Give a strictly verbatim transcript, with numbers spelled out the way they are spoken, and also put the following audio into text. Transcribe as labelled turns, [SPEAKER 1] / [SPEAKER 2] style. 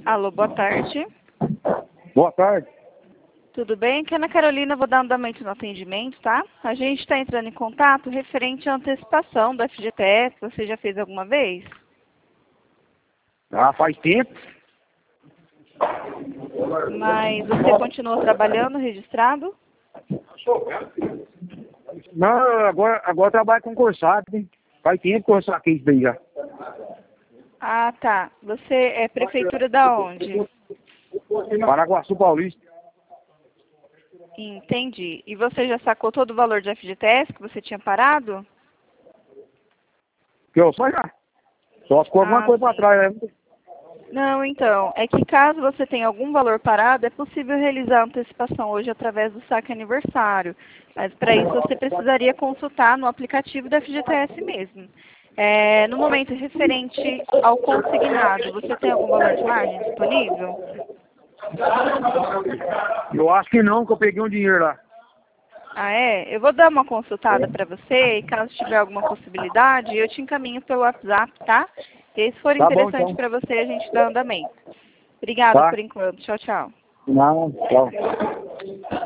[SPEAKER 1] Alô, boa tarde.
[SPEAKER 2] Boa tarde.
[SPEAKER 1] Tudo bem? Aqui é Ana Carolina, vou dar um andamento no atendimento, tá? A gente está entrando em contato referente à antecipação do F G T S. Você já fez alguma vez?
[SPEAKER 2] Ah, faz tempo.
[SPEAKER 1] Mas você continua trabalhando registrado?
[SPEAKER 2] Não, agora, agora eu trabalho com cursado, hein? Faz tempo que eu saquei isso daí já.
[SPEAKER 1] Ah, tá. Você é prefeitura da onde?
[SPEAKER 2] Paraguaçu Paulista.
[SPEAKER 1] Entendi. E você já sacou todo o valor de F G T S que você tinha parado?
[SPEAKER 2] Que eu só já. Só ficou alguma
[SPEAKER 1] Ah,
[SPEAKER 2] coisa pra
[SPEAKER 1] sim.
[SPEAKER 2] trás, né?
[SPEAKER 1] Não, então, é que caso você tenha algum valor parado, é possível realizar a antecipação hoje através do saque aniversário. Mas para isso você precisaria consultar no aplicativo da F G T S mesmo. É, no momento referente ao consignado, você tem algum valor de margem disponível?
[SPEAKER 2] Eu acho que não, que eu peguei um dinheiro lá.
[SPEAKER 1] Ah, é? Eu vou dar uma consultada para você e caso tiver alguma possibilidade, eu te encaminho pelo WhatsApp, tá? E se for
[SPEAKER 2] Tá bom,
[SPEAKER 1] interessante
[SPEAKER 2] então.
[SPEAKER 1] para você, a gente dá andamento. Obrigada
[SPEAKER 2] Tá?
[SPEAKER 1] por enquanto. Tchau, tchau.
[SPEAKER 2] Não, tchau.